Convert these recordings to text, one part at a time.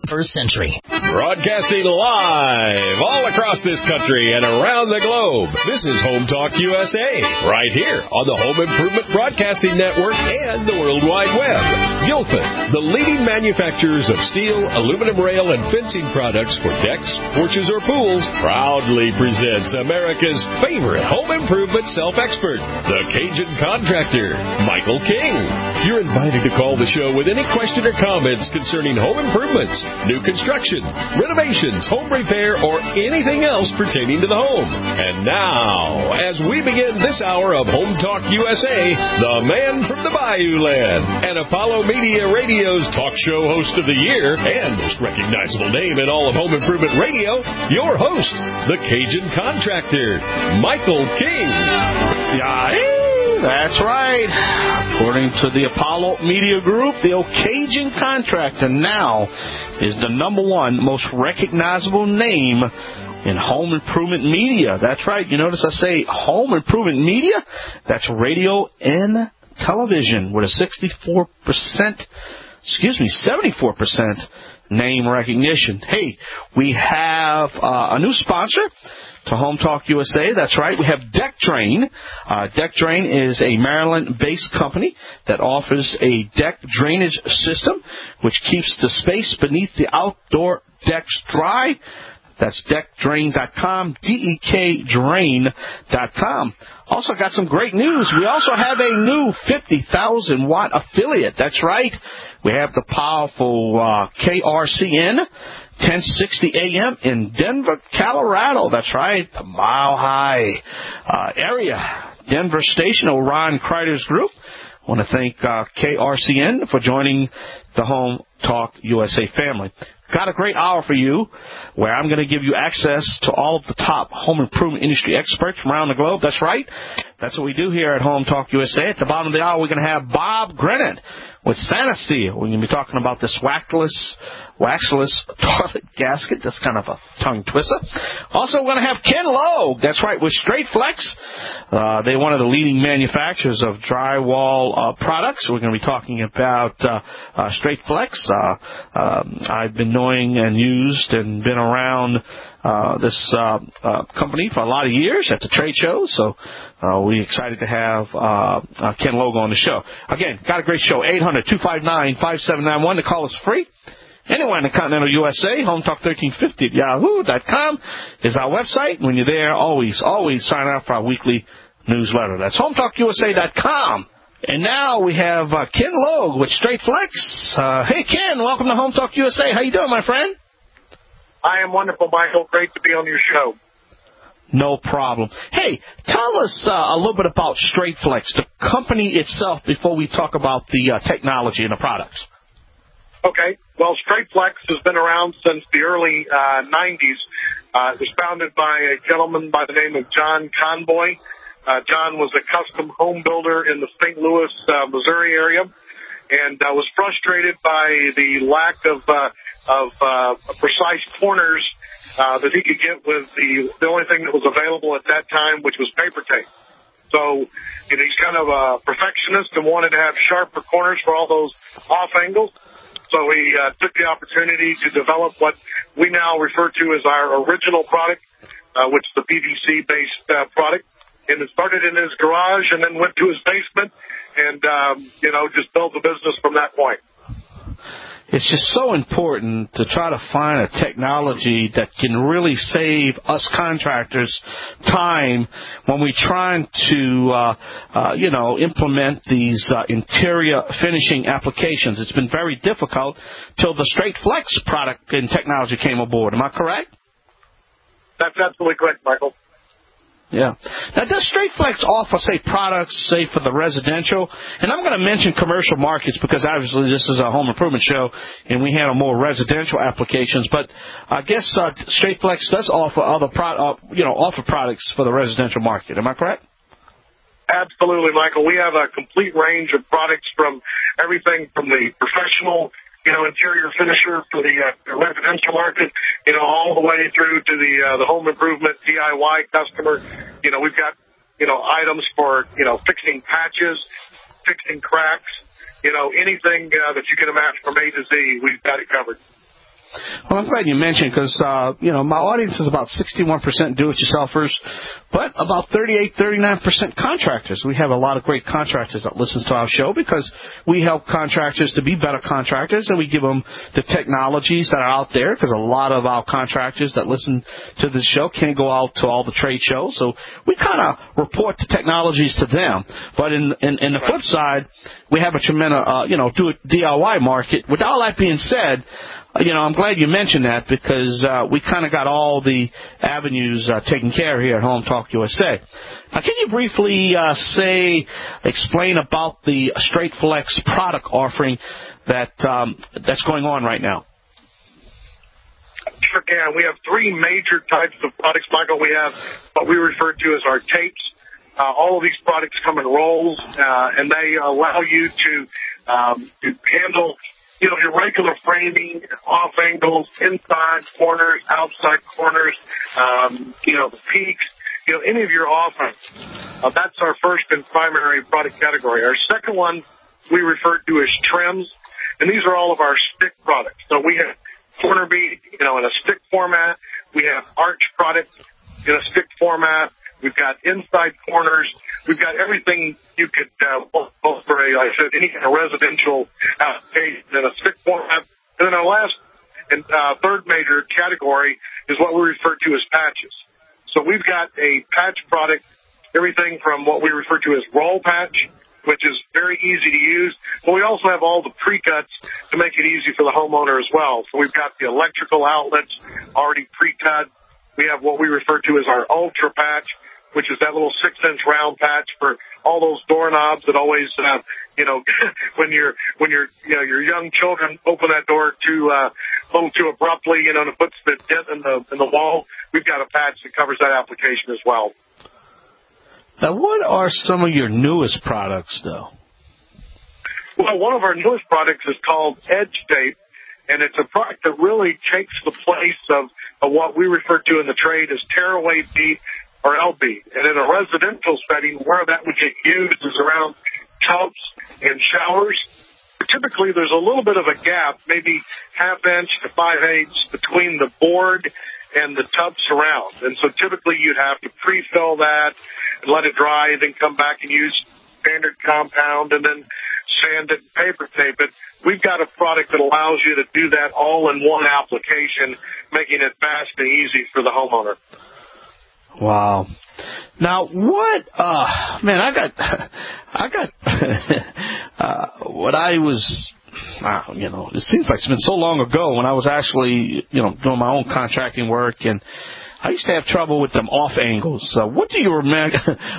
21st century. Broadcasting live all across this country and around the globe. This is Home Talk USA, right here on the Home Improvement Broadcasting Network and the World Wide Web. Gilpin, the leading manufacturers of steel, aluminum rail, and fencing products for decks, porches, or pools, proudly presents America's favorite home improvement self-expert, the Cajun Contractor, Michael King. You're invited to call the show with any question or comments concerning home improvements, new construction, renovations, home repair, or anything else pertaining to the home. And now, as we begin this hour of Home Talk USA, the man from the Bayou Land and Apollo Media Radio's talk show host of the year and most recognizable name in all of home improvement radio, your host, the Cajun Contractor, Michael King. That's right. According to the Apollo Media Group, the Cajun Contractor now is the number one most recognizable name in home improvement media. That's right. You notice I say home improvement media? That's radio and television with a 74% name recognition. Hey, we have a new sponsor to Home Talk USA. That's right. We have Deck Drain. Deck Drain is a Maryland-based company that offers a deck drainage system which keeps the space beneath the outdoor decks dry. That's deckdrain.com, DEKdrain.com. Also got some great news. We also have a new 50,000-watt affiliate. That's right. We have the powerful KRCN 1060 AM in Denver, Colorado. That's right, the Mile High area. Denver station, Orion Crider's Group. I want to thank KRCN for joining the Home Talk USA family. Got a great hour for you where I'm going to give you access to all of the top home improvement industry experts from around the globe. That's right. That's what we do here at Home Talk USA. At the bottom of the hour, we're going to have Bob Grennan with Saniseal. We're going to be talking about this waxless toilet gasket. That's kind of a tongue twister. Also, we're going to have Ken Logue. That's right, with Straight Flex. They're one of the leading manufacturers of drywall products. We're going to be talking about Straight Flex. I've been knowing and used and been around this company for a lot of years at the trade shows, so we're excited to have Ken Logue on the show. Again, got a great show. 800-259-5791. The call is free. Anywhere in the continental USA, HomeTalk1350 at yahoo.com is our website. When you're there, always sign up for our weekly newsletter. That's HomeTalkUSA.com. And now we have Ken Logue with Straight Flex. Hey, Ken, welcome to Home Talk USA. How you doing, my friend? I am wonderful, Michael. Great to be on your show. No problem. Hey, tell us a little bit about Straight Flex, the company itself, before we talk about the technology and the products. Okay. Well, Straight Flex has been around since the early 90s. It was founded by a gentleman by the name of John Conboy. John was a custom home builder in the St. Louis, Missouri area, and was frustrated by the lack of precise corners that he could get with the only thing that was available at that time, which was paper tape. So he's kind of a perfectionist and wanted to have sharper corners for all those off angles. So he took the opportunity to develop what we now refer to as our original product, which is the PVC-based product. And it started in his garage and then went to his basement and, just built the business from that point. It's just so important to try to find a technology that can really save us contractors time when we're trying to, implement these interior finishing applications. It's been very difficult till the Straight Flex product and technology came aboard. Am I correct? That's absolutely correct, Michael. Yeah. Now, does Straight Flex offer, say, products, say, for the residential? And I'm going to mention commercial markets because, obviously, this is a home improvement show, and we handle more residential applications. But I guess Straight Flex does offer offer products for the residential market. Am I correct? Absolutely, Michael. We have a complete range of products from everything from the professional interior finisher for the residential market, all the way through to the home improvement DIY customer. We've got, items for, fixing patches, fixing cracks, anything that you can imagine from A to Z, we've got it covered. Well, I'm glad you mentioned because, my audience is about 61% do-it-yourselfers, but about 39% contractors. We have a lot of great contractors that listen to our show because we help contractors to be better contractors, and we give them the technologies that are out there because a lot of our contractors that listen to this show can't go out to all the trade shows. So we kind of report the technologies to them. But in the flip side, we have a tremendous, DIY market. With all that being said, I'm glad you mentioned that because we kind of got all the avenues taken care of here at Home Talk USA. Now, can you briefly explain about the Straight Flex product offering that's going on right now? Sure can. We have three major types of products, Michael. We have what we refer to as our tapes. All of these products come in rolls, and they allow you to handle your regular framing, off angles, inside corners, outside corners, the peaks, any of your offense. That's our first and primary product category. Our second one we refer to as trims, and these are all of our stick products. So we have corner bead, in a stick format. We have arch products in a stick format. We've got inside corners. We've got everything you could both for any kind of residential application in a stick format. And then our last and third major category is what we refer to as patches. So we've got a patch product, everything from what we refer to as roll patch, which is very easy to use. But we also have all the pre-cuts to make it easy for the homeowner as well. So we've got the electrical outlets already pre-cut. We have what we refer to as our ultra patch, which is that little 6-inch round patch for all those doorknobs that always, when your young children open that door a little too abruptly, and it puts the dent in the wall. We've got a patch that covers that application as well. Now, what are some of your newest products, though? Well, one of our newest products is called Edge Tape, and it's a product that really takes the place of what we refer to in the trade as tearaway bead or LB. And in a residential setting, where that would get used is around tubs and showers. Typically, there's a little bit of a gap, maybe 1/2 inch to 5/8 between the board and the tub surround. And so typically you'd have to pre-fill that and let it dry, then come back and use standard compound and then sand it and paper tape it. We've got a product that allows you to do that all in one application, making it fast and easy for the homeowner. Wow. Now, what, I got, what I was, it seems like it's been so long ago when I was actually, doing my own contracting work, and I used to have trouble with them off angles. So what do you recommend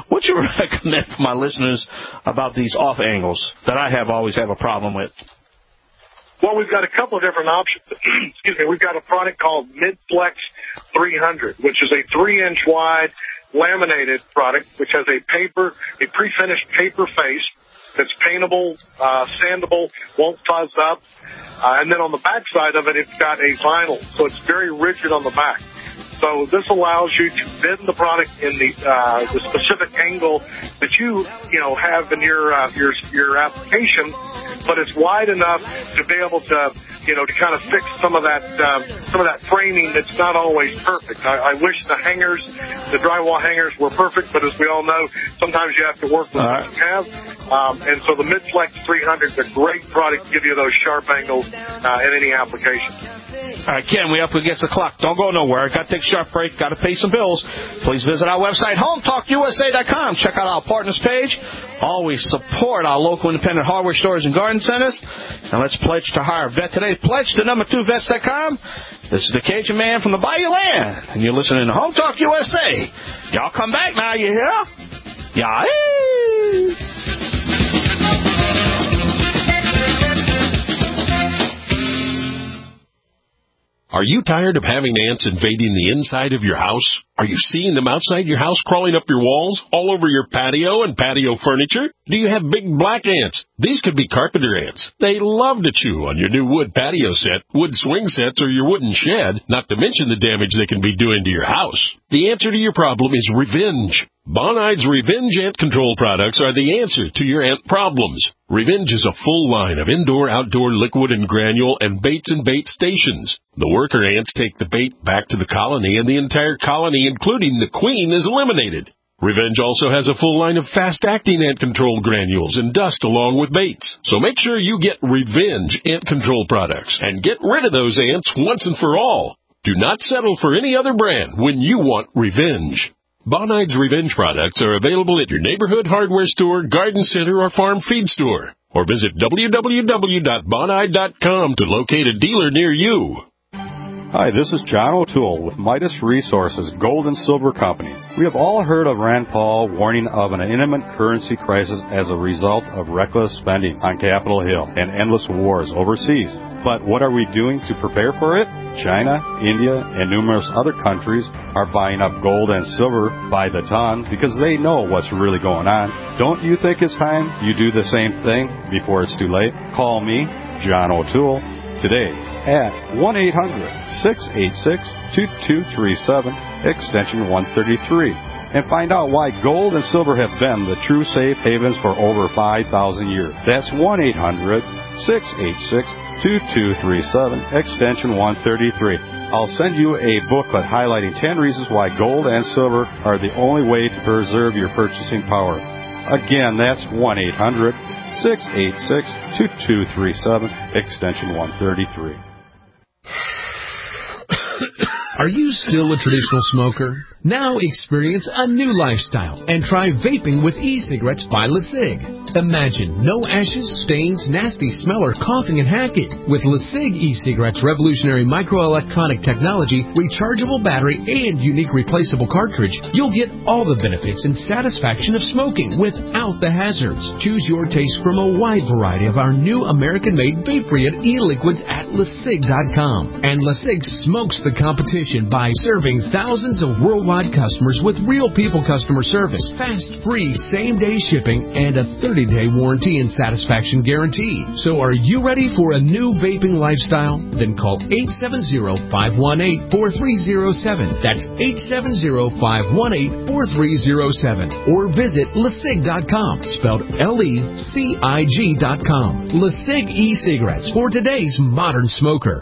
for my listeners about these off angles that I always have a problem with? Well, we've got a couple of different options. Excuse me. We've got a product called Mid-Flex 300, which is a 3-inch wide laminated product, which has a pre-finished paper face that's paintable, sandable, won't fuzz up. And then on the back side of it, it's got a vinyl, so it's very rigid on the back. So this allows you to bend the product in the specific angle that you have in your application, but it's wide enough to be able to kind of fix some of that framing that's not always perfect. I wish the drywall hangers were perfect, but as we all know, sometimes you have to work with what you have. And so the Mid-Flex 300 is a great product to give you those sharp angles in any application. All right, Ken, we're up against the clock. Don't go nowhere. Got to take a sharp break. Got to pay some bills. Please visit our website, HometalkUSA.com. Check out our partners page. Always support our local independent hardware stores and garden centers. And let's pledge to hire a vet today. Pledge to number2vets.com. This is the Cajun Man from the Bayou Land, and you're listening to Home Talk USA. Y'all come back now, you hear? Yeah. Are you tired of having ants invading the inside of your house? Are you seeing them outside your house crawling up your walls, all over your patio and patio furniture? Do you have big black ants? These could be carpenter ants. They love to chew on your new wood patio set, wood swing sets, or your wooden shed, not to mention the damage they can be doing to your house. The answer to your problem is revenge. Bonide's Revenge Ant Control products are the answer to your ant problems. Revenge is a full line of indoor-outdoor liquid and granule and baits and bait stations. The worker ants take the bait back to the colony, and the entire colony, including the queen, is eliminated. Revenge also has a full line of fast-acting ant control granules and dust along with baits. So make sure you get Revenge Ant Control products and get rid of those ants once and for all. Do not settle for any other brand when you want Revenge. Bonide's Revenge products are available at your neighborhood hardware store, garden center, or farm feed store. Or visit www.bonide.com to locate a dealer near you. Hi, this is John O'Toole with Midas Resources Gold and Silver Company. We have all heard of Rand Paul warning of an imminent currency crisis as a result of reckless spending on Capitol Hill and endless wars overseas. But what are we doing to prepare for it? China, India, and numerous other countries are buying up gold and silver by the ton because they know what's really going on. Don't you think it's time you do the same thing before it's too late? Call me, John O'Toole, today at 1-800-686-2237, extension 133, and find out why gold and silver have been the true safe havens for over 5,000 years. That's 1-800-686-2237, extension 133. I'll send you a booklet highlighting 10 reasons why gold and silver are the only way to preserve your purchasing power. Again, that's 1-800-686-2237, extension 133. Are you still a traditional smoker? Now experience a new lifestyle and try vaping with e-cigarettes by LeSig. Imagine no ashes, stains, nasty smell, or coughing and hacking. With LeSig e-cigarettes' revolutionary microelectronic technology, rechargeable battery, and unique replaceable cartridge, you'll get all the benefits and satisfaction of smoking without the hazards. Choose your taste from a wide variety of our new American-made vape-free e-liquids at LeSig.com. And LeSig smokes the competition by serving thousands of worldwide customers with real people customer service, fast, free, same-day shipping, and a 30-day warranty and satisfaction guarantee. So are you ready for a new vaping lifestyle? Then call 870-518-4307. That's 870-518-4307. Or visit LeSig.com, spelled LECIG.com. LeSig e-cigarettes for today's modern smoker.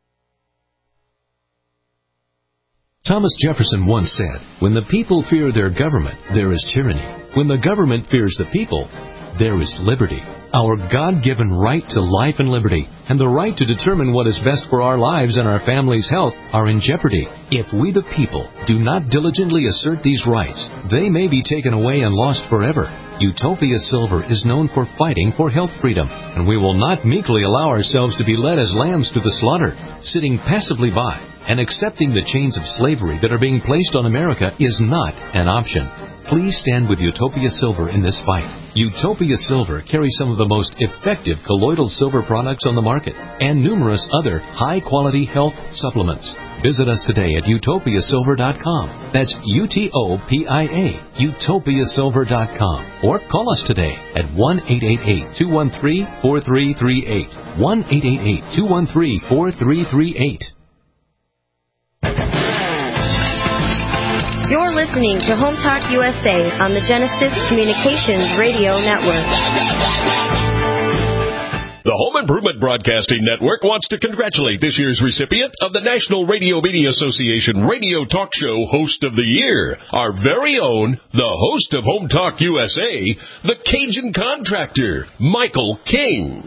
Thomas Jefferson once said, "When the people fear their government, there is tyranny. When the government fears the people, there is liberty." Our God-given right to life and liberty and the right to determine what is best for our lives and our family's health are in jeopardy. If we the people do not diligently assert these rights, they may be taken away and lost forever. Utopia Silver is known for fighting for health freedom, and we will not meekly allow ourselves to be led as lambs to the slaughter, sitting passively by and accepting the chains of slavery that are being placed on America is not an option. Please stand with Utopia Silver in this fight. Utopia Silver carries some of the most effective colloidal silver products on the market and numerous other high-quality health supplements. Visit us today at utopiasilver.com. That's UTOPIA, utopiasilver.com. Or call us today at 1-888-213-4338. 1-888-213-4338. You're listening to Home Talk USA on the Genesis Communications Radio Network. The Home Improvement Broadcasting Network wants to congratulate this year's recipient of the National Radio Media Association Radio Talk Show Host of the Year, our very own, the host of Home Talk USA, the Cajun Contractor, Michael King.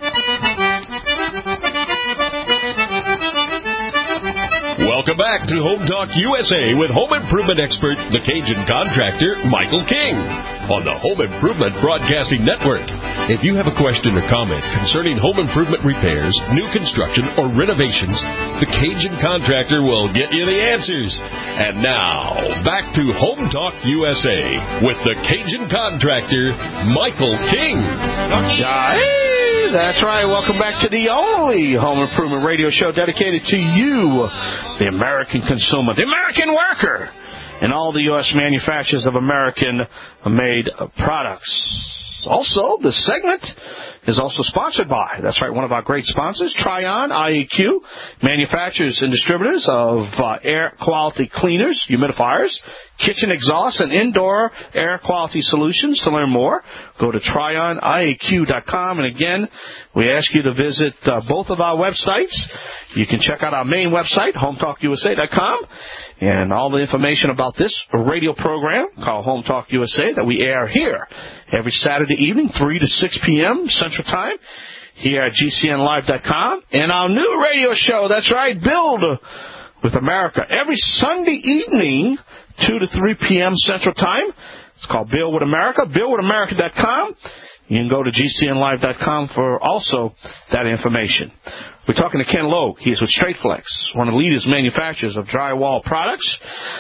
Welcome back to Home Talk USA with home improvement expert, the Cajun Contractor, Michael King, on the Home Improvement Broadcasting Network. If you have a question or comment concerning home improvement repairs, new construction, or renovations, the Cajun Contractor will get you the answers. And now, back to Home Talk USA with the Cajun Contractor, Michael King. Hey, that's right. Welcome back to the only home improvement radio show dedicated to you, the American consumer, the American worker, and all the U.S. manufacturers of American-made products. Also, the segment is also sponsored by, that's right, one of our great sponsors, Tryon IEQ, manufacturers and distributors of air quality cleaners, humidifiers, kitchen exhaust and indoor air quality solutions. To learn more, go to TryOnIAQ.com. And again, we ask you to visit both of our websites. You can check out our main website, HomeTalkUSA.com, and all the information about this radio program called Home Talk USA that we air here every Saturday evening, 3 to 6 p.m. Central Time, here at GCNlive.com. And our new radio show, that's right, Build with America, every Sunday evening, 2 to 3 p.m. Central Time. It's called Build with America, BuildWithAmerica.com. You can go to GCNlive.com for also that information. We're talking to Ken Logue. He's with StraightFlex, one of the leaders manufacturers of drywall products,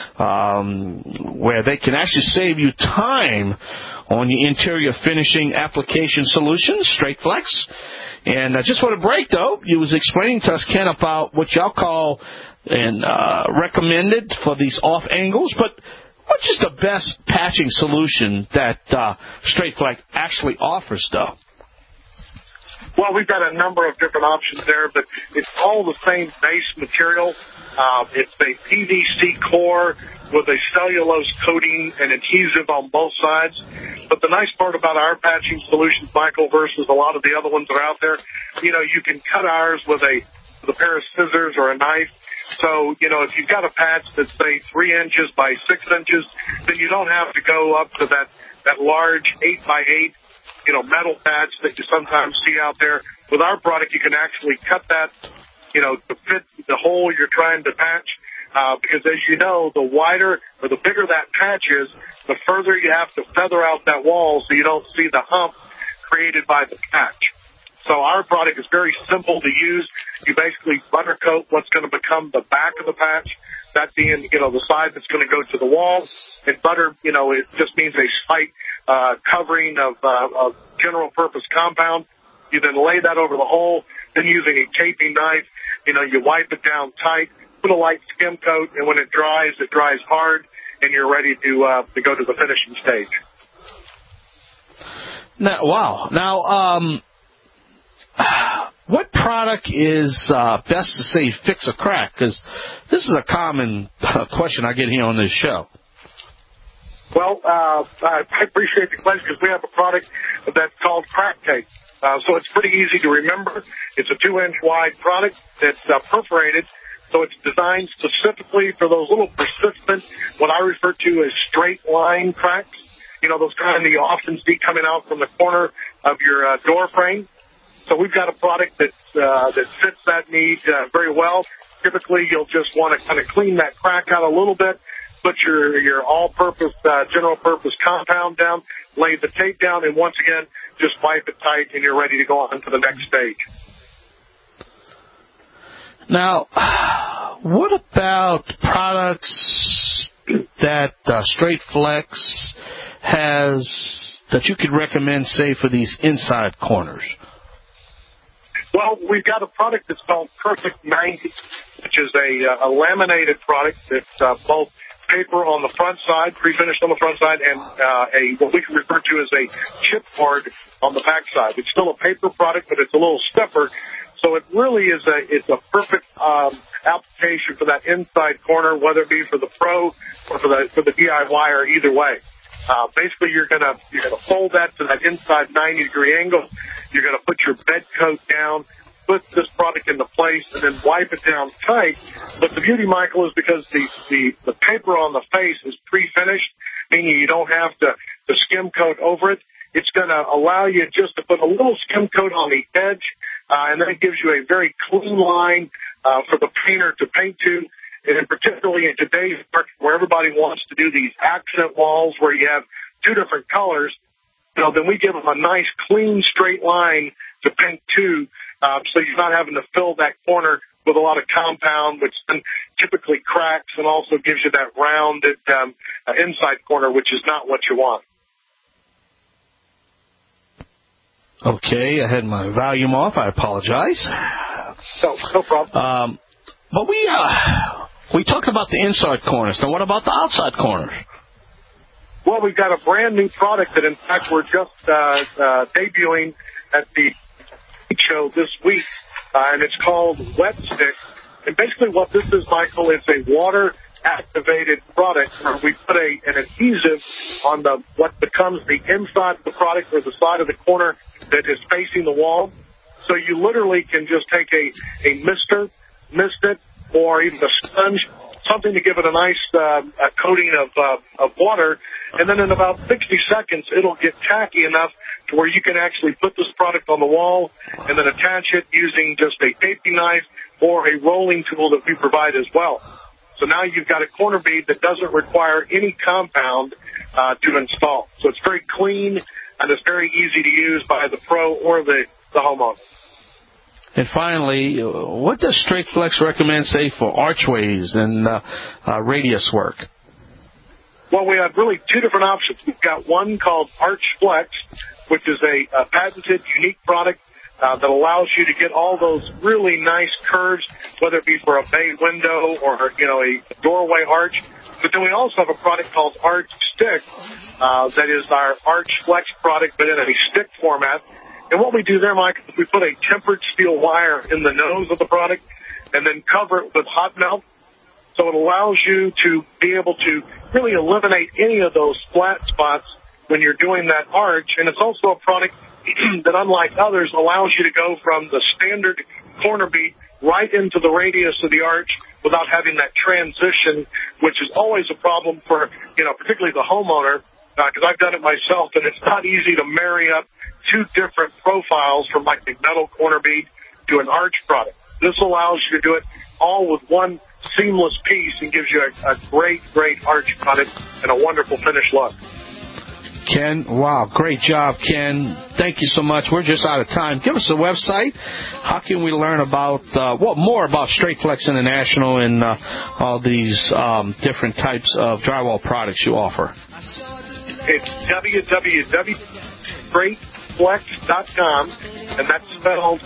where they can actually save you time on your interior finishing application solutions, StraightFlex. And just for the break, though, you was explaining to us, Ken, about what y'all call and recommended for these off angles, but what's just the best patching solution that StraightFlex actually offers, though? Well, we've got a number of different options there, but it's all the same base material. It's a PVC core with a cellulose coating and adhesive on both sides. But the nice part about our patching solutions, Michael, versus a lot of the other ones that are out there, you can cut ours with a pair of scissors or a knife. So, if you've got a patch that's, say, 3 inches by 6 inches, then you don't have to go up to that large 8 by 8, metal patch that you sometimes see out there. With our product, you can actually cut that, to fit the hole you're trying to patch. Because as you know, the wider or the bigger that patch is, the further you have to feather out that wall so you don't see the hump created by the patch. So our product is very simple to use. You basically butter coat what's going to become the back of the patch, that being, the side that's going to go to the wall. And butter, it just means a slight covering of general purpose compound. You then lay that over the hole. Then using a taping knife, you wipe it down tight, put a light skim coat, and when it dries hard, and you're ready to go to the finishing stage. Now, wow. Now, what product is best to say fix a crack? Because this is a common question I get here on this show. Well, I appreciate the question because we have a product that's called Crack Tape. So it's pretty easy to remember. It's a 2-inch wide product that's perforated. So it's designed specifically for those little persistent, what I refer to as straight line cracks. Those kind you often see coming out from the corner of your door frame. So we've got a product that fits that need very well. Typically, you'll just want to kind of clean that crack out a little bit, put your all-purpose, general-purpose compound down, lay the tape down, and once again, just wipe it tight, and you're ready to go on to the next stage. Now, what about products that StraightFlex has that you could recommend, say, for these inside corners? Well, we've got a product that's called Perfect 90, which is a laminated product that's both paper on the front side, pre-finished on the front side, and what we can refer to as a chipboard on the back side. It's still a paper product, but it's a little stiffer. So it really is a perfect application for that inside corner, whether it be for the pro or for the DIYer, either way. Basically, you're gonna fold that to that inside 90-degree angle. You're gonna put your bed coat down, put this product into place, and then wipe it down tight. But the beauty, Michael, is because the paper on the face is pre-finished, meaning you don't have to skim coat over it. It's going to allow you just to put a little skim coat on the edge, and then it gives you a very clean line for the painter to paint to. And particularly in today's market where everybody wants to do these accent walls where you have two different colors, then we give them a nice, clean, straight line to paint to, so you're not having to fill that corner with a lot of compound, which then typically cracks and also gives you that rounded inside corner, which is not what you want. Okay, I had my volume off. I apologize. No problem. But we talked about the inside corners. Now, what about the outside corners? Well, we've got a brand new product that, in fact, we're just debuting at the show this week, and it's called Wet Stick. And basically what this is, Michael, it's a water activated product where we put an adhesive on what becomes the inside of the product or the side of the corner that is facing the wall. So you literally can just take a mister, mist it, or even a sponge, something to give it a nice coating of water, and then in about 60 seconds it'll get tacky enough to where you can actually put this product on the wall and then attach it using just a taping knife or a rolling tool that we provide as well. So now you've got a corner bead that doesn't require any compound to install. So it's very clean and it's very easy to use by the pro or the homeowner. And finally, what does Straight Flex recommend, say, for archways and radius work? Well, we have really two different options. We've got one called Arch Flex, which is a patented, unique product that allows you to get all those really nice curves, whether it be for a bay window or, a doorway arch. But then we also have a product called Arch Stick that is our Arch Flex product, but in a stick format. And what we do there, Mike, is we put a tempered steel wire in the nose of the product and then cover it with hot melt. So it allows you to be able to really eliminate any of those flat spots when you're doing that arch. And it's also a product that, unlike others, allows you to go from the standard corner bead right into the radius of the arch without having that transition, which is always a problem for, particularly the homeowner, because I've done it myself, and it's not easy to marry up two different profiles from like a metal corner bead to an arch product. This allows you to do it all with one seamless piece and gives you a great, great arch product and a wonderful finished look. Ken, wow, great job, Ken. Thank you so much. We're just out of time. Give us a website. How can we learn about, more about Straight Flex International and all these different types of drywall products you offer? It's www.straightflex.com, and that's spelled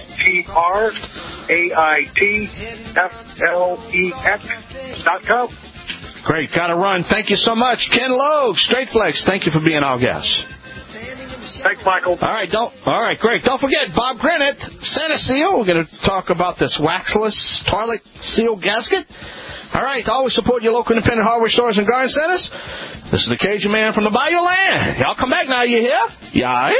StraightFlex.com. Great. Got to run. Thank you so much. Ken Logue, Straight Flex, thank you for being our guest. Thanks, Michael. All right, great. Don't forget, Bob Grennett, Santa Seal. We're going to talk about this waxless toilet seal gasket. All right, always support your local independent hardware stores and garden centers. This is the Cajun Man from the Bayou Land. Y'all come back now, you hear? Yeah.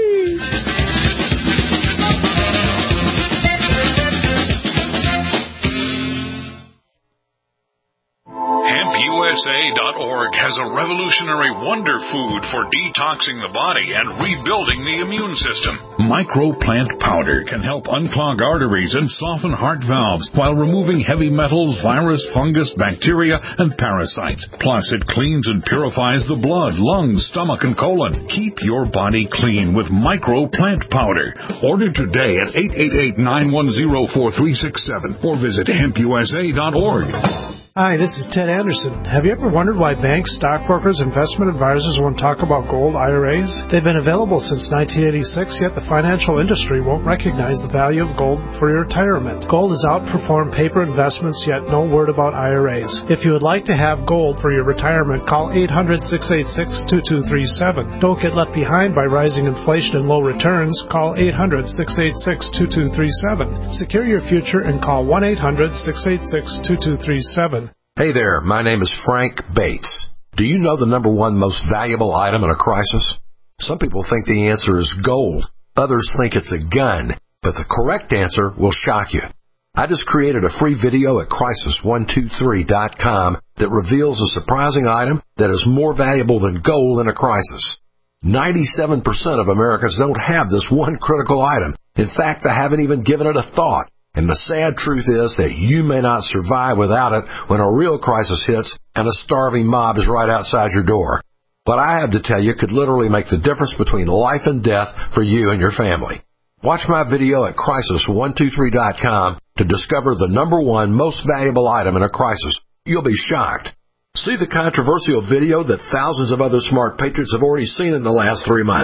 HempUSA.org has a revolutionary wonder food for detoxing the body and rebuilding the immune system. Microplant powder can help unclog arteries and soften heart valves while removing heavy metals, virus, fungus, bacteria, and parasites. Plus, it cleans and purifies the blood, lungs, stomach, and colon. Keep your body clean with Microplant powder. Order today at 888-910-4367 or visit HempUSA.org. Hi, this is Ted Anderson. Have you ever wondered why banks, stockbrokers, investment advisors won't talk about gold IRAs? They've been available since 1986, yet the financial industry won't recognize the value of gold for your retirement. Gold has outperformed paper investments, yet no word about IRAs. If you would like to have gold for your retirement, call 800-686-2237. Don't get left behind by rising inflation and low returns. Call 800-686-2237. Secure your future and call 1-800-686-2237. Hey there, my name is Frank Bates. Do you know the number one most valuable item in a crisis? Some people think the answer is gold. Others think it's a gun. But the correct answer will shock you. I just created a free video at crisis123.com that reveals a surprising item that is more valuable than gold in a crisis. 97% of Americans don't have this one critical item. In fact, they haven't even given it a thought. And the sad truth is that you may not survive without it when a real crisis hits and a starving mob is right outside your door. What I have to tell you could literally make the difference between life and death for you and your family. Watch my video at crisis123.com to discover the number one most valuable item in a crisis. You'll be shocked. See the controversial video that thousands of other smart patriots have already seen in the last 3 months.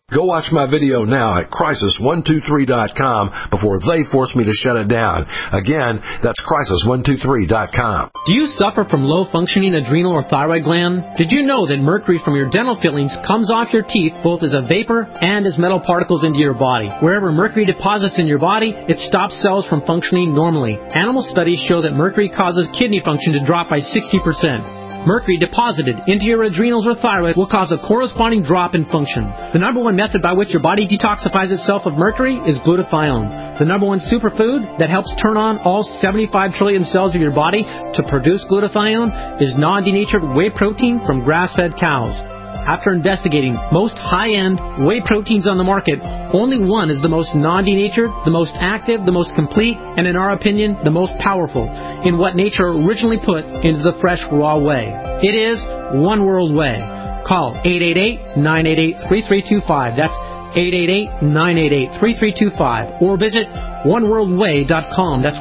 Go watch my video now at crisis123.com before they force me to shut it down. Again, that's crisis123.com. Do you suffer from low-functioning adrenal or thyroid gland? Did you know that mercury from your dental fillings comes off your teeth both as a vapor and as metal particles into your body? Wherever mercury deposits in your body, it stops cells from functioning normally. Animal studies show that mercury causes kidney function to drop by 60%. Mercury deposited into your adrenals or thyroid will cause a corresponding drop in function. The number one method by which your body detoxifies itself of mercury is glutathione. The number one superfood that helps turn on all 75 trillion cells of your body to produce glutathione is non-denatured whey protein from grass-fed cows. After investigating most high-end whey proteins on the market, only one is the most non-denatured, the most active, the most complete, and in our opinion, the most powerful in what nature originally put into the fresh raw whey. It is One World Whey. Call 888-988-3325. That's 888-988-3325. Or visit oneworldwhey.com. That's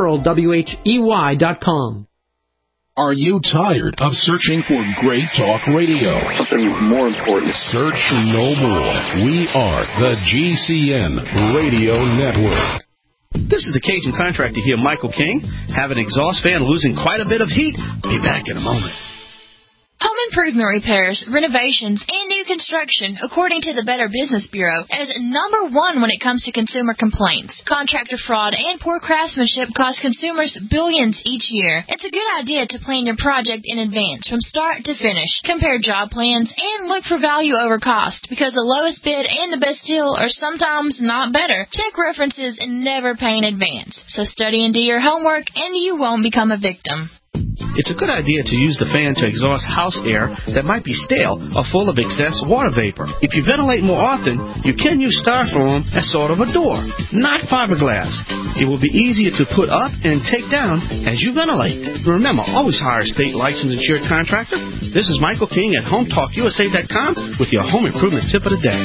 oneworld.com. Are you tired of searching for great talk radio? Something more important. Search no more. We are the GCN Radio Network. This is the Cajun contractor here, Michael King. Have an exhaust fan losing quite a bit of heat. Be back in a moment. Home improvement repairs, renovations, and new construction, according to the Better Business Bureau, is number one when it comes to consumer complaints. Contractor fraud and poor craftsmanship cost consumers billions each year. It's a good idea to plan your project in advance, from start to finish. Compare job plans and look for value over cost, because the lowest bid and the best deal are sometimes not better. Check references and never pay in advance. So study and do your homework, and you won't become a victim. It's a good idea to use the fan to exhaust house air that might be stale or full of excess water vapor. If you ventilate more often, you can use styrofoam as sort of a door, not fiberglass. It will be easier to put up and take down as you ventilate. Remember, always hire a state licensed insured contractor. This is Michael King at HomeTalkUSA.com with your home improvement tip of the day.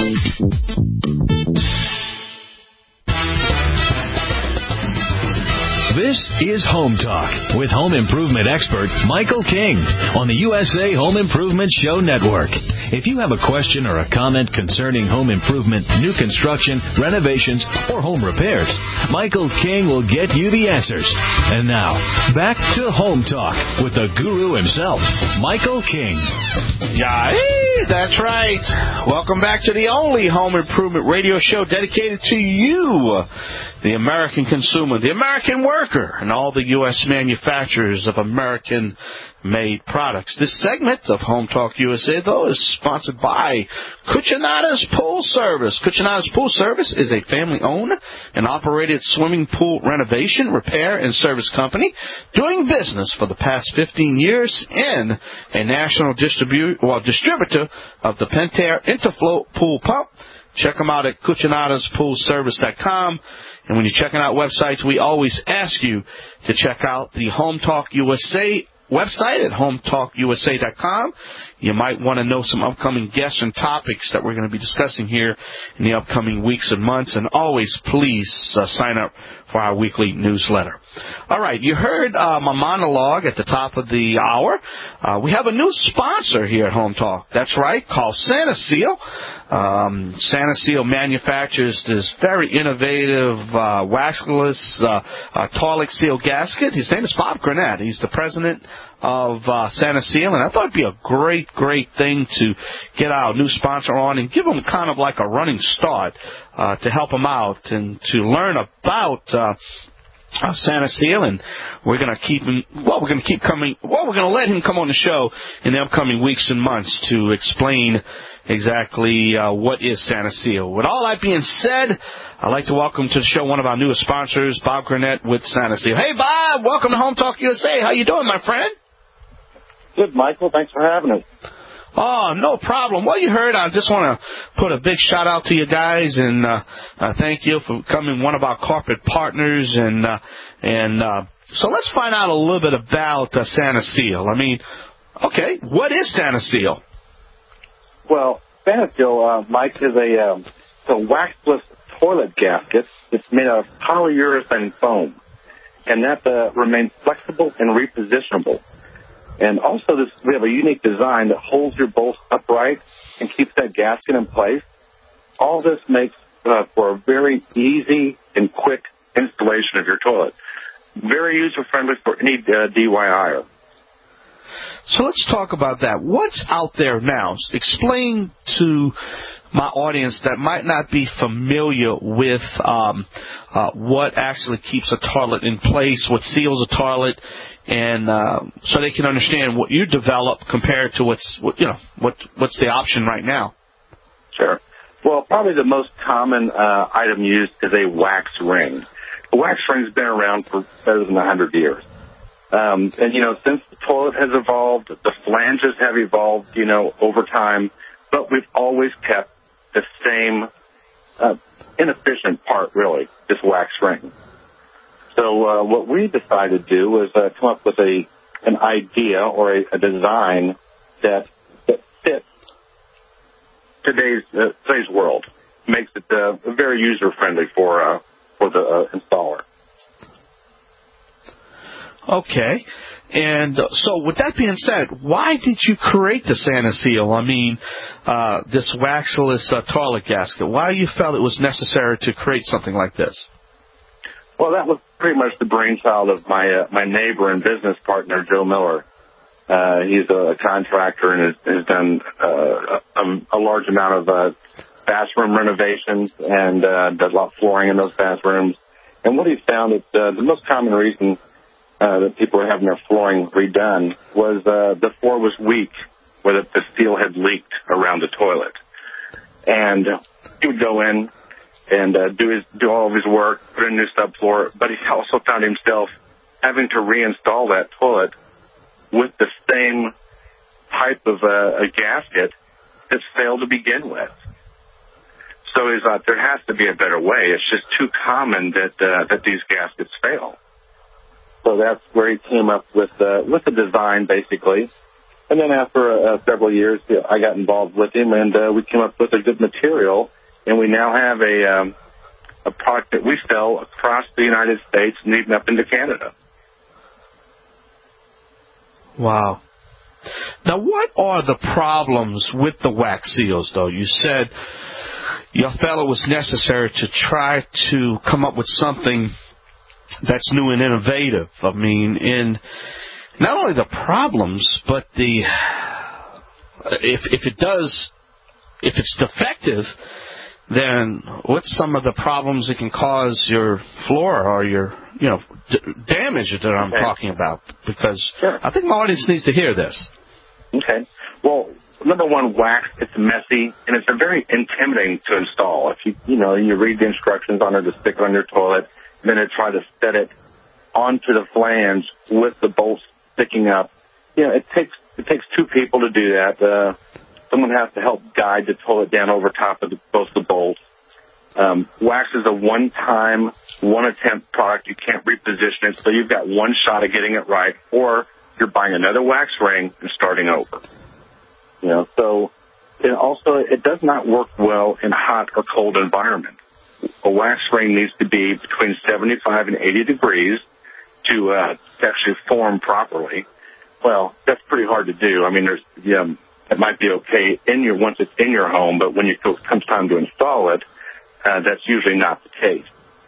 This is Home Talk with home improvement expert Michael King on the USA Home Improvement Show Network. If you have a question or a comment concerning home improvement, new construction, renovations, or home repairs, Michael King will get you the answers. And now, back to Home Talk with the guru himself, Michael King. Yeah, that's right. Welcome back to the only home improvement radio show dedicated to you, the American consumer, the American worker, and all the U.S. manufacturers of American-made products. This segment of Home Talk USA, though, is sponsored by Cucinadas Pool Service. Cucinadas Pool Service is a family-owned and operated swimming pool renovation, repair, and service company doing business for the past 15 years and a national distributor of the Pentair Interflow Pool Pump. Check them out at CucinadasPoolService.com. And when you're checking out websites, we always ask you to check out the Home Talk USA website at HomeTalkUSA.com. You might want to know some upcoming guests and topics that we're going to be discussing here in the upcoming weeks and months. And always, please sign up for our weekly newsletter. All right, you heard my monologue at the top of the hour. We have a new sponsor here at Home Talk. That's right, called SaniSeal. SaniSeal manufactures this very innovative waxless toilet seal gasket. His name is Bob Granat. He's the president of SaniSeal, and I thought it'd be a great thing to get our new sponsor on and give him kind of like a running start to help him out and to learn about SaniSeal, and we're going to let him come on the show in the upcoming weeks and months to explain exactly what is SaniSeal. With all that being said, I'd like to welcome to the show one of our newest sponsors, Bob Granat with SaniSeal. Hey, Bob, welcome to Home Talk USA. How you doing, my friend? Good, Michael. Thanks for having us. Oh, no problem. Well, you heard, I just want to put a big shout-out to you guys and thank you for becoming one of our corporate partners. And so let's find out a little bit about SaniSeal. I mean, okay, what is SaniSeal? Well, SaniSeal, Mike, is a waxless toilet gasket. It's made out of polyurethane foam, and that remains flexible and repositionable. And also, we have a unique design that holds your bolts upright and keeps that gasket in place. all this makes for a very easy and quick installation of your toilet. Very user-friendly for any DIYer. So let's talk about that. What's out there now? Explain to my audience that might not be familiar with what actually keeps a toilet in place, what seals a toilet, and so they can understand what you develop compared to what's the option right now. Sure. Well, probably the most common item used is a wax ring. A wax ring's been around for better than 100 years. And, since the toilet has evolved, the flanges have evolved, over time, but we've always kept the same inefficient part, really, this wax ring. So what we decided to do was come up with an idea or a design that fits today's world, makes it very user-friendly for the installer. Okay. And so with that being said, why did you create the SaniSeal? I mean, this waxless toilet gasket. Why you felt it was necessary to create something like this? Well, that was pretty much the brainchild of my neighbor and business partner, Joe Miller. He's a contractor and has done a large amount of bathroom renovations and does a lot of flooring in those bathrooms. And what he found is the most common reason that people were having their flooring redone was the floor was weak, where the steel had leaked around the toilet. And he would go in and do all of his work, put in a new subfloor, but he also found himself having to reinstall that toilet with the same type of a gasket that failed to begin with. So he thought there has to be a better way. It's just too common that these gaskets fail. So that's where he came up with the design, basically. And then after several years, I got involved with him, and we came up with a good material. And we now have a product that we sell across the United States and even up into Canada. Wow. Now, what are the problems with the wax seals, though? You said you felt it was necessary to try to come up with something that's new and innovative. I mean, in not only the problems, but if it's defective, then what's some of the problems it can cause your floor or your damage that I'm talking about? Because sure. I think my audience needs to hear this. Okay. Well, number one, wax, it's messy, and it's very intimidating to install. If you read the instructions on it to stick on your toilet, then to try to set it onto the flange with the bolts sticking up. It takes two people to do that. Someone has to help guide the toilet down over top of both the bolts. Wax is a one-time, one-attempt product. You can't reposition it, so you've got one shot of getting it right, or you're buying another wax ring and starting over. So it does not work well in hot or cold environments. A wax ring needs to be between 75 and 80 degrees to actually form properly. Well, that's pretty hard to do. I mean, it might be okay once it's in your home, but when it comes time to install it, that's usually not the case.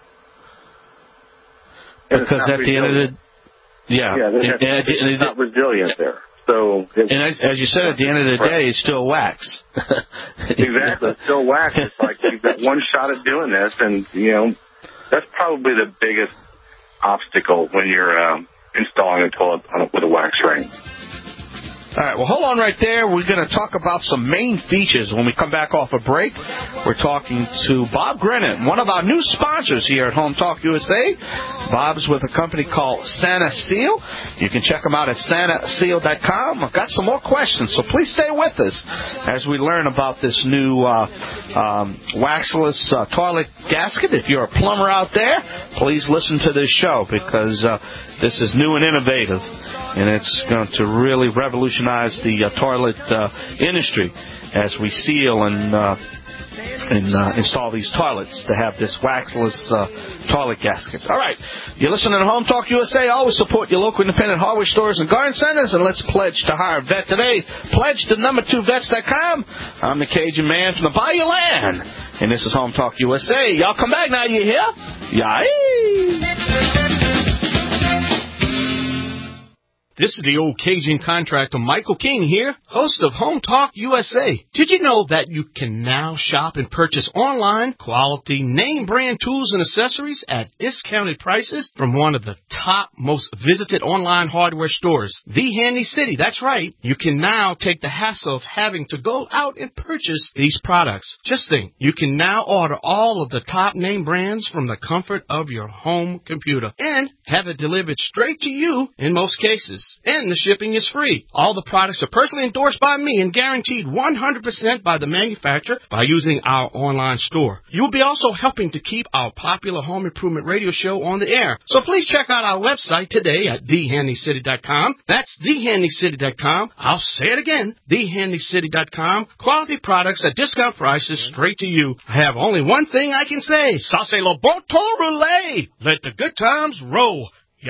Because at the end of the it's not resilient there. So, as you said, at the end of the day, it's still wax. Exactly, it's still wax. It's like you've got one shot at doing this, and that's probably the biggest obstacle when you're installing a toilet with a wax ring. All right, well, hold on right there. We're going to talk about some main features when we come back off a break. We're talking to Bob Grennan, one of our new sponsors here at Home Talk USA. Bob's with a company called SaniSeal. You can check them out at SaniSeal.com. I've got some more questions, so please stay with us as we learn about this new waxless toilet gasket. If you're a plumber out there, please listen to this show because this is new and innovative, and it's going to really revolutionize the toilet industry as we seal and install these toilets to have this waxless toilet gasket. All right, you're listening to Home Talk USA. Always support your local independent hardware stores and garden centers, and let's pledge to hire a vet today. Pledge to number2vets.com. I'm the Cajun man from the Bayou Land, And this is Home Talk USA. Y'all come back now, you hear? Yay! This is the old Cajun contractor, Michael King here, host of Home Talk USA. Did you know that you can now shop and purchase online quality name brand tools and accessories at discounted prices from one of the top most visited online hardware stores, The Handy City? That's right. You can now take the hassle of having to go out and purchase these products. Just think, you can now order all of the top name brands from the comfort of your home computer and have it delivered straight to you in most cases. And the shipping is free. All the products are personally endorsed by me and guaranteed 100% by the manufacturer by using our online store. You will be also helping to keep our popular home improvement radio show on the air. So please check out our website today at thehandycity.com. That's thehandycity.com. I'll say it again, thehandycity.com. Quality products at discount prices straight to you. I have only one thing I can say. Ça c'est le bon temps roulé. Let the good times roll.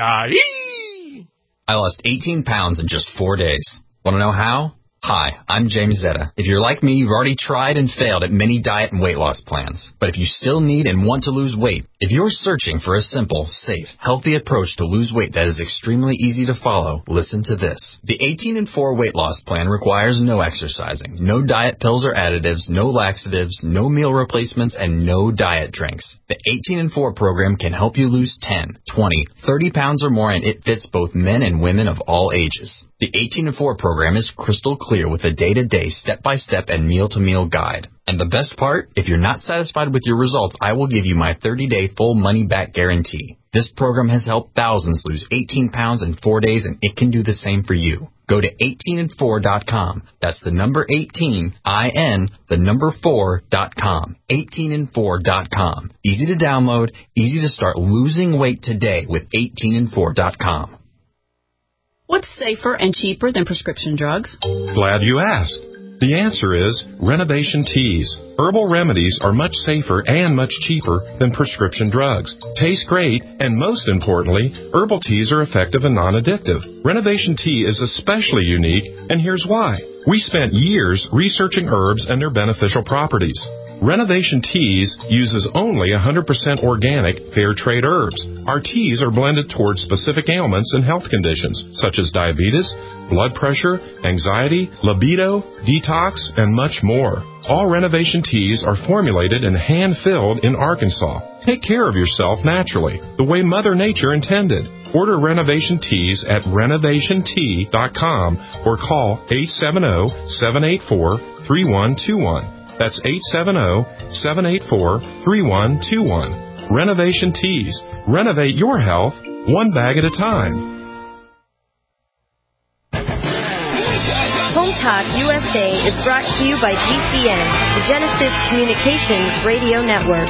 Yay! I lost 18 pounds in just 4 days. Want to know how? Hi, I'm James Zetta. If you're like me, you've already tried and failed at many diet and weight loss plans. But if you still need and want to lose weight, if you're searching for a simple, safe, healthy approach to lose weight that is extremely easy to follow, listen to this. The 18 and 4 weight loss plan requires no exercising, no diet pills or additives, no laxatives, no meal replacements, and no diet drinks. The 18 and 4 program can help you lose 10, 20, 30 pounds or more, and it fits both men and women of all ages. The 18 and 4 program is crystal clear with a day-to-day, step-by-step, and meal-to-meal guide. And the best part, if you're not satisfied with your results, I will give you my 30-day full money-back guarantee. This program has helped thousands lose 18 pounds in 4 days, and it can do the same for you. Go to 18and4.com. That's the number 18, I-N, the number 4.com. 18and4.com. Easy to download, easy to start losing weight today with 18and4.com. What's safer and cheaper than prescription drugs? Glad you asked. The answer is Renovation Teas. Herbal remedies are much safer and much cheaper than prescription drugs. Taste great, and most importantly, herbal teas are effective and non-addictive. Renovation Tea is especially unique, and here's why. We spent years researching herbs and their beneficial properties. Renovation Teas uses only 100% organic, fair trade herbs. Our teas are blended towards specific ailments and health conditions, such as diabetes, blood pressure, anxiety, libido, detox, and much more. All Renovation Teas are formulated and hand-filled in Arkansas. Take care of yourself naturally, the way Mother Nature intended. Order Renovation Teas at renovationtea.com or call 870-784-3121. That's 870-784-3121. Renovation Teas. Renovate your health, one bag at a time. Home Talk USA is brought to you by GCN, the Genesis Communications Radio Network.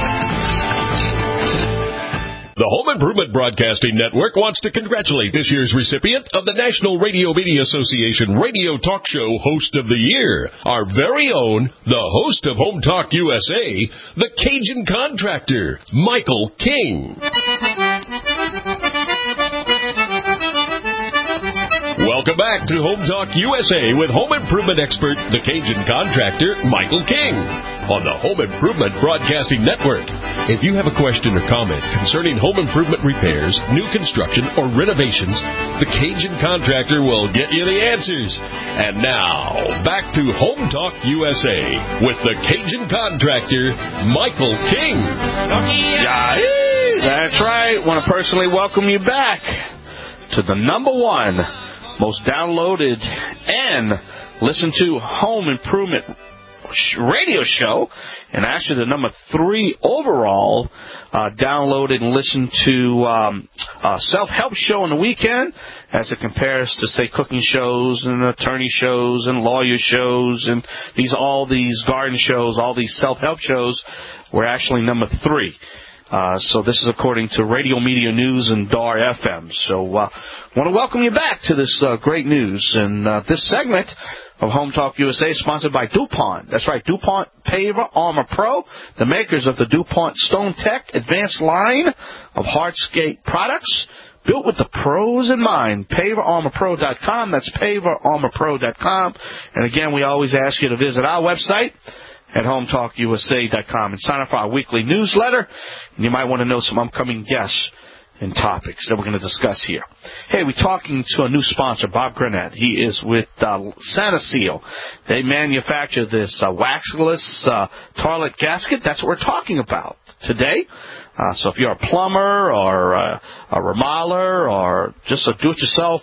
The Home Improvement Broadcasting Network wants to congratulate this year's recipient of the National Radio Media Association Radio Talk Show Host of the Year, our very own, the host of Home Talk USA, the Cajun Contractor, Michael King. Welcome back to Home Talk USA with home improvement expert, the Cajun Contractor, Michael King, on the Home Improvement Broadcasting Network. If you have a question or comment concerning home improvement repairs, new construction, or renovations, the Cajun Contractor will get you the answers. And now, back to Home Talk USA with the Cajun Contractor, Michael King. That's right. I want to personally welcome you back to the number one most downloaded and listened to home improvement radio show, and actually the number 3 overall downloaded and listened to self-help show on the weekend as it compares to, say, cooking shows and attorney shows and lawyer shows and all these garden shows, all these self-help shows were actually number 3. So this is according to Radio Media News and DAR FM. So I want to welcome you back to this great news. And this segment of Home Talk USA is sponsored by DuPont. That's right, DuPont Paver Armor Pro, the makers of the DuPont Stone Tech advanced line of hardscape products built with the pros in mind. PaverArmorPro.com. That's PaverArmorPro.com. And again, we always ask you to visit our website at HomeTalkUSA.com and sign up for our weekly newsletter. And you might want to know some upcoming guests and topics that we're going to discuss here. Hey, we're talking to a new sponsor, Bob Grenett. He is with SaniSeal. They manufacture this waxless toilet gasket. That's what we're talking about today. So if you're a plumber or a remodeler or just a do-it-yourself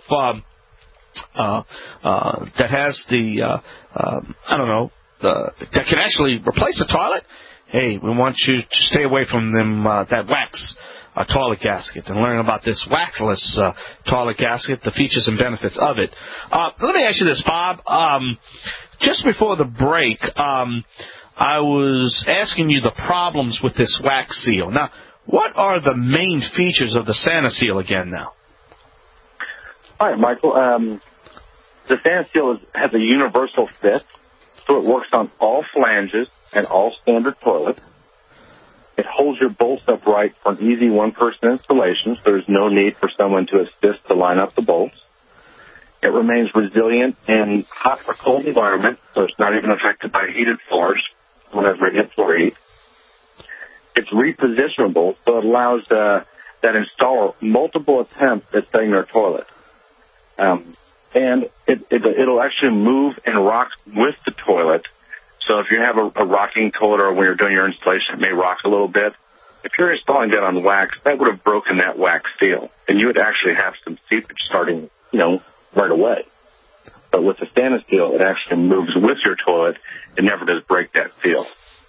that has that can actually replace a toilet, hey, we want you to stay away from them that wax toilet gasket and learn about this waxless toilet gasket, the features and benefits of it. Let me ask you this, Bob. Just before the break, I was asking you the problems with this wax seal. Now, what are the main features of the SaniSeal again now? All right, Michael. The SaniSeal has a universal fit, so it works on all flanges and all standard toilets. It holds your bolts upright for an easy one-person installation, so there's no need for someone to assist to line up the bolts. It remains resilient in hot or cold environments, so it's not even affected by heated floors whenever it hits or heat. It's repositionable, so it allows that installer multiple attempts at setting their toilet. And it'll actually move and rock with the toilet. So if you have a rocking toilet or when you're doing your installation, it may rock a little bit. If you're installing that on wax, that would have broken that wax seal, and you would actually have some seepage starting, right away. But with the SaniSeal, it actually moves with your toilet. It never does break that seal.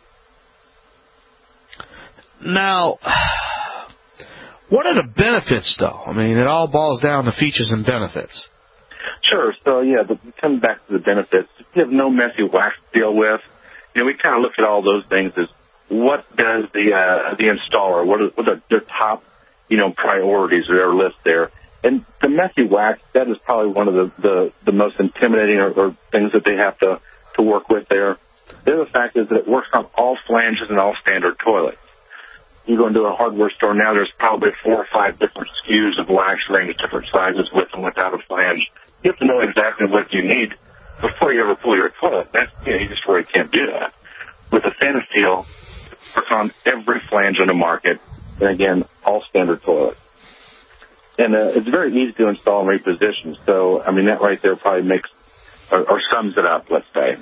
Now, what are the benefits, though? I mean, it all boils down to features and benefits. Sure. So, coming back to the benefits, you have no messy wax to deal with. We kind of look at all those things as what does the installer, what are their top, priorities or their list there. And the messy wax, that is probably one of the most intimidating or things that they have to work with there. The other fact is that it works on all flanges and all standard toilets. You go into a hardware store now, there's probably 4 or 5 different SKUs of wax range, different sizes with and without a flange. You have to know exactly what you need before you ever pull your toilet. You just really can't do that. With the SaniSeal, it works on every flange on the market, and again, all standard toilets. And it's very easy to install and reposition. So, that right there probably makes or sums it up, let's say.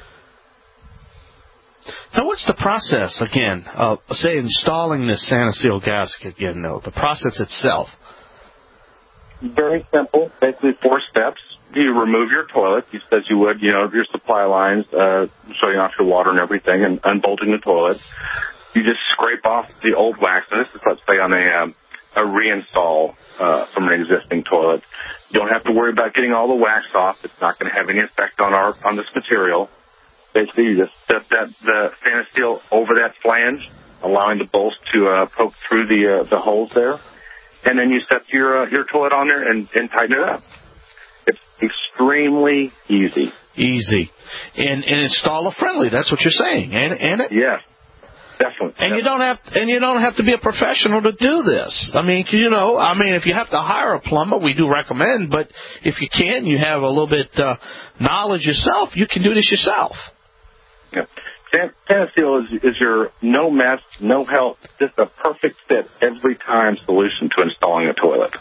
Now, what's the process, again, of, say, installing this SaniSeal gasket again, though, the process itself? Very simple, basically 4 steps. You remove your toilet, just as you would, your supply lines, shutting off your water and everything, and unbolting the toilet. You just scrape off the old wax, and this is, let's say, on a reinstall from an existing toilet. You don't have to worry about getting all the wax off. It's not going to have any effect on this material. Basically, you just set the SaniSeal over that flange, allowing the bolts to poke through the holes there, and then you set your toilet on there and tighten it up. It's extremely easy. Easy. And installer friendly, that's what you're saying, ain't it? Yes. Definitely. And you don't have to be a professional to do this. If you have to hire a plumber, we do recommend, but if you can, you have a little bit knowledge yourself, you can do this yourself. Yeah. SaniSeal is your no mess, no help, just a perfect fit every time solution to installing a toilet.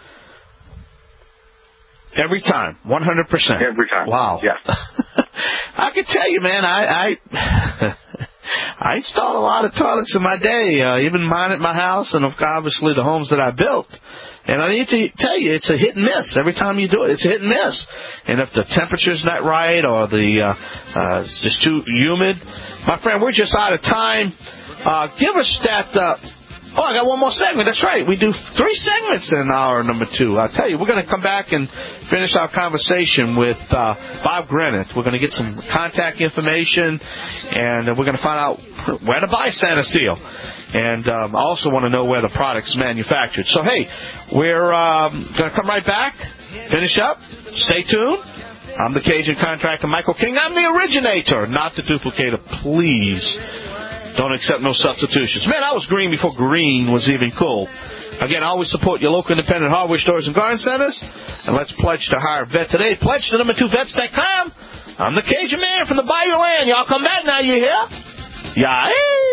Every time, 100%. Every time. Wow. Yeah. I can tell you, man, I installed a lot of toilets in my day, even mine at my house and obviously the homes that I built. And I need to tell you, it's a hit and miss. Every time you do it, it's a hit and miss. And if the temperature's not right or it's just too humid, my friend, we're just out of time. Give us that... I got one more segment. That's right. We do 3 segments in hour number 2. I'll tell you, we're going to come back and finish our conversation with Bob Grenett. We're going to get some contact information, and we're going to find out where to buy SaniSeal. And I also want to know where the product's manufactured. So, hey, we're going to come right back, finish up. Stay tuned. I'm the Cajun contractor, Michael King. I'm the originator, not the duplicator. Please don't accept no substitutions. Man, I was green before green was even cool. Again, always support your local independent hardware stores and garden centers. And let's pledge to hire a vet today. Pledge to number 2vets.com. I'm the Cajun man from the Bayou Land. Y'all come back now, you hear? Yay!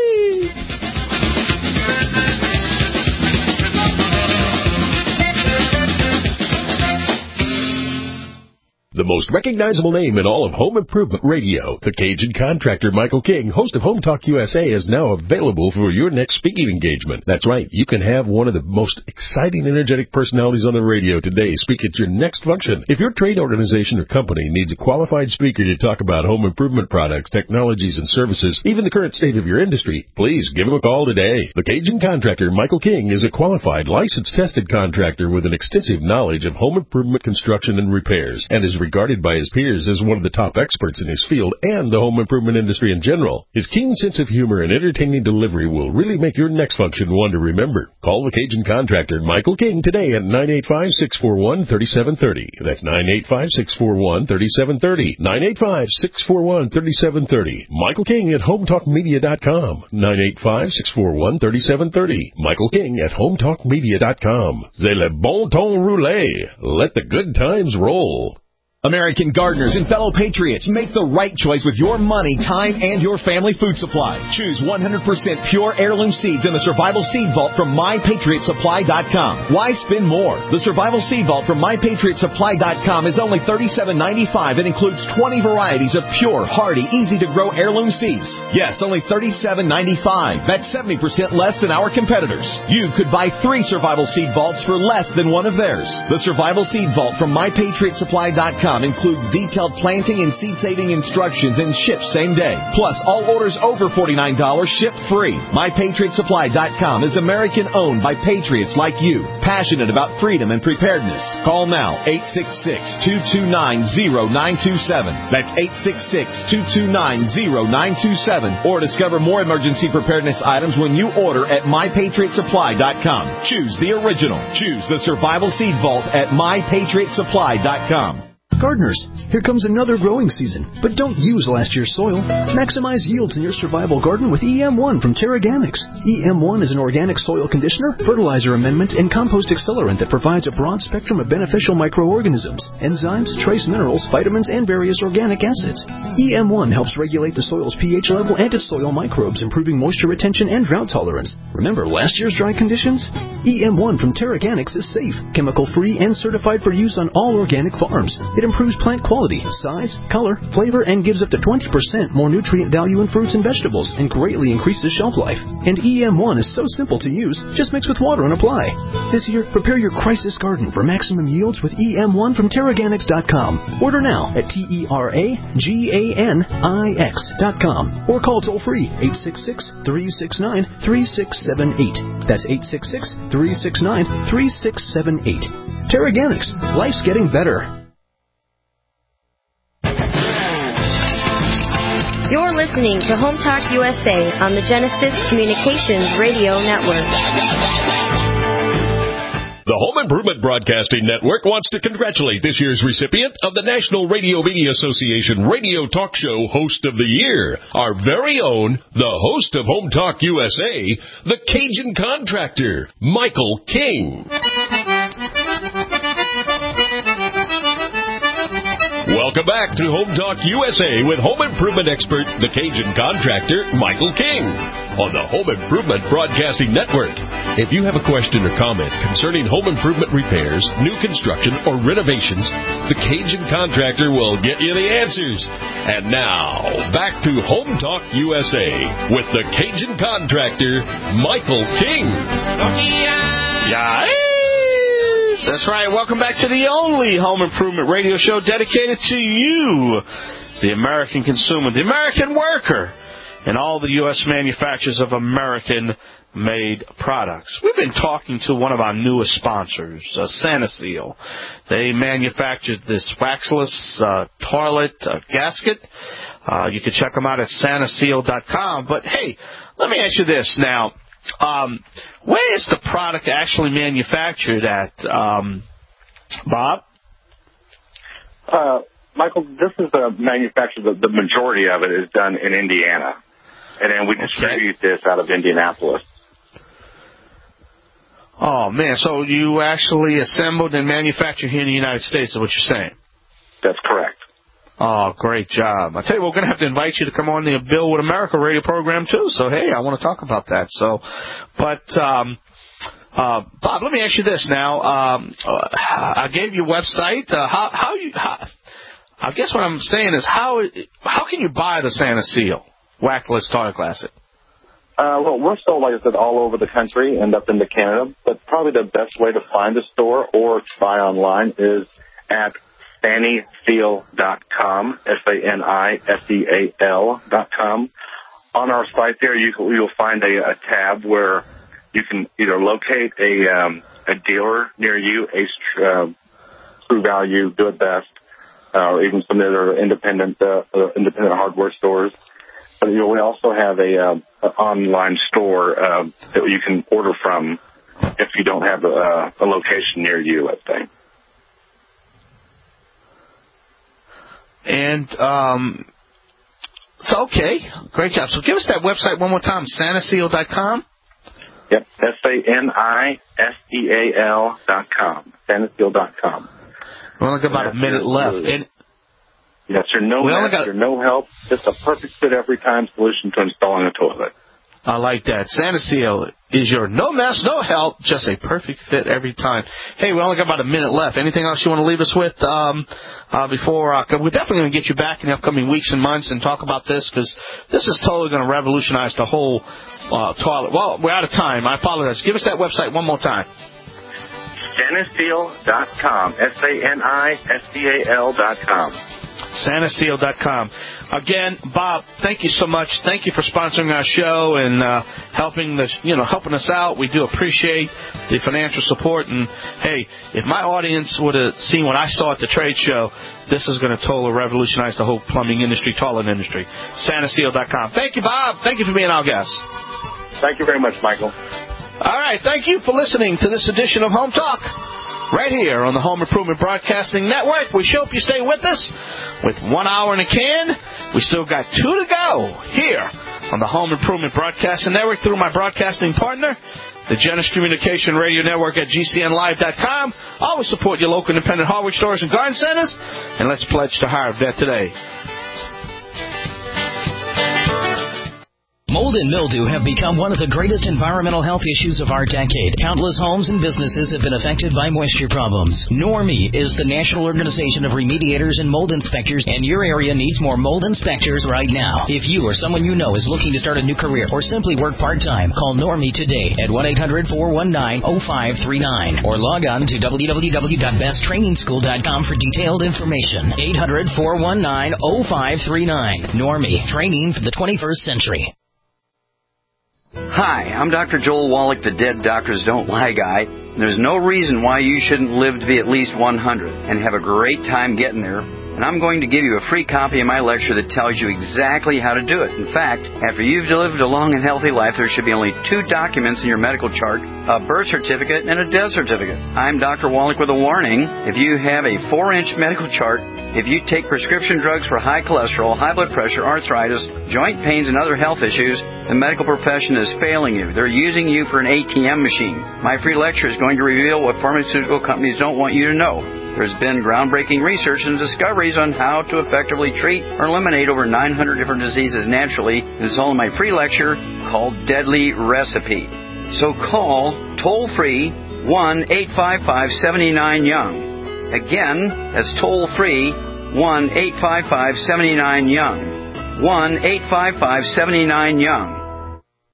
The most recognizable name in all of home improvement radio, the Cajun contractor Michael King, host of Home Talk USA, is now available for your next speaking engagement. That's right. You can have one of the most exciting, energetic personalities on the radio today speak at your next function. If your trade organization or company needs a qualified speaker to talk about home improvement products, technologies, and services, even the current state of your industry, please give him a call today. The Cajun contractor Michael King is a qualified, licensed, tested contractor with an extensive knowledge of home improvement construction and repairs, and is regarded by his peers as one of the top experts in his field and the home improvement industry in general. His keen sense of humor and entertaining delivery will really make your next function one to remember. Call the Cajun contractor Michael King today at 985-641-3730. That's 985-641-3730. 985-641-3730. Michael King at HomeTalkMedia.com. 985-641-3730. Michael King at HomeTalkMedia.com. C'est le bon ton roulé. Let the good times roll. American gardeners and fellow patriots, make the right choice with your money, time, and your family food supply. Choose 100% pure heirloom seeds in the Survival Seed Vault from MyPatriotSupply.com. Why spend more? The Survival Seed Vault from MyPatriotSupply.com is only $37.95 and includes 20 varieties of pure, hardy, easy-to-grow heirloom seeds. Yes, only $37.95. That's 70% less than our competitors. You could buy 3 Survival Seed Vaults for less than one of theirs. The Survival Seed Vault from MyPatriotSupply.com includes detailed planting and seed-saving instructions and ships same day. Plus, all orders over $49 ship free. MyPatriotSupply.com is American-owned by patriots like you, passionate about freedom and preparedness. Call now, 866-229-0927. That's 866-229-0927. Or discover more emergency preparedness items when you order at MyPatriotSupply.com. Choose the original. Choose the Survival Seed Vault at MyPatriotSupply.com. Gardeners, here comes another growing season, but don't use last year's soil. Maximize yields in your survival garden with EM1 from Terraganics. EM1 is an organic soil conditioner, fertilizer amendment, and compost accelerant that provides a broad spectrum of beneficial microorganisms, enzymes, trace minerals, vitamins, and various organic acids. EM1 helps regulate the soil's pH level and its soil microbes, improving moisture retention and drought tolerance. Remember last year's dry conditions? EM1 from Terraganics is safe, chemical-free, and certified for use on all organic farms. It improves plant quality, size, color, flavor, and gives up to 20% more nutrient value in fruits and vegetables, and greatly increases shelf life. And EM1 is so simple to use, just mix with water and apply. This year, prepare your crisis garden for maximum yields with EM1 from Terraganics.com. Order now at TerraGanix.com or call toll-free 866-369-3678. That's 866-369-3678. Terraganics. Life's getting better. You're listening to Home Talk USA on the Genesis Communications Radio Network. The Home Improvement Broadcasting Network wants to congratulate this year's recipient of the National Radio Media Association Radio Talk Show Host of the Year, our very own, the host of Home Talk USA, the Cajun Contractor, Michael King. Welcome back to Home Talk USA with home improvement expert, the Cajun Contractor, Michael King, on the Home Improvement Broadcasting Network. If you have a question or comment concerning home improvement repairs, new construction, or renovations, the Cajun Contractor will get you the answers. And now, back to Home Talk USA with the Cajun Contractor, Michael King. Yeah. That's right. Welcome back to the only home improvement radio show dedicated to you, the American consumer, the American worker, and all the U.S. manufacturers of American-made products. We've been talking to one of our newest sponsors, SaniSeal. They manufactured this waxless toilet gasket. You can check them out at SaniSeal.com. But, hey, let me ask you this now. Where is the product actually manufactured at, Bob? Michael, this is manufactured. The majority of it is done in Indiana, and then we distribute this out of Indianapolis. Oh, man, so you actually assembled and manufactured here in the United States is what you're saying? That's correct. Oh, great job. I tell you, we're going to have to invite you to come on the Bill with America radio program, too. So, hey, I want to talk about that. So, but, Bob, let me ask you this now. I gave you a website. I guess what I'm saying is how can you buy the Santa Seal Waxless Toilet Classic? Well, we're sold, like I said, all over the country and up into Canada. But probably the best way to find the store or to buy online is at SaniSeal.com, SaniSeal.com. On our site there, you'll find a tab where you can either locate a dealer near you, Ace, True Value, Do It Best, or even some other independent hardware stores. But we also have an online store that you can order from if you don't have a location near you, let's say. And so, okay, great job. So give us that website one more time, SaniSeal.com. Yep, SaniSeal.com, SaniSeal.com. We only got about a minute left. Yes, sir. No mess, no help. Just a perfect fit every time solution to installing a toilet. I like that. Santa-Seal is your no mess, no help, just a perfect fit every time. Hey, we only got about a minute left. Anything else you want to leave us with before? We're definitely going to get you back in the upcoming weeks and months and talk about this, because this is totally going to revolutionize the whole toilet. Well, we're out of time. I apologize. Give us that website one more time. SaniSeal.com, SaniSeal.com. SaniSeal.com. Again, Bob, thank you so much. Thank you for sponsoring our show and helping us out. We do appreciate the financial support. And hey, if my audience would have seen what I saw at the trade show, this is going to totally revolutionize the whole plumbing industry, toilet industry. SaniSeal.com. Thank you, Bob. Thank you for being our guest. Thank you very much, Michael. All right. Thank you for listening to this edition of Home Talk, right here on the Home Improvement Broadcasting Network. We hope you stay with us. With 1 hour in a can, we still got 2 to go here on the Home Improvement Broadcasting Network through my broadcasting partner, the Genesis Communication Radio Network at GCNlive.com. Always support your local independent hardware stores and garden centers, and let's pledge to hire a vet today. Mold and mildew have become one of the greatest environmental health issues of our decade. Countless homes and businesses have been affected by moisture problems. NORMI is the National Organization of Remediators and Mold Inspectors, and your area needs more mold inspectors right now. If you or someone you know is looking to start a new career or simply work part-time, call NORMI today at 1-800-419-0539 or log on to www.besttrainingschool.com for detailed information. 800-419-0539. NORMI, training for the 21st century. Hi, I'm Dr. Joel Wallach, the Dead Doctors Don't Lie guy. There's no reason why you shouldn't live to be at least 100 and have a great time getting there. And I'm going to give you a free copy of my lecture that tells you exactly how to do it. In fact, after you've lived a long and healthy life, there should be only 2 documents in your medical chart, a birth certificate and a death certificate. I'm Dr. Wallach with a warning. If you have a 4-inch medical chart, if you take prescription drugs for high cholesterol, high blood pressure, arthritis, joint pains, and other health issues, the medical profession is failing you. They're using you for an ATM machine. My free lecture is going to reveal what pharmaceutical companies don't want you to know. There's been groundbreaking research and discoveries on how to effectively treat or eliminate over 900 different diseases naturally. And it's all in my free lecture called Deadly Recipe. So call toll-free 1-855-79-YOUNG. Again, that's toll-free 1-855-79-YOUNG. 1-855-79-YOUNG.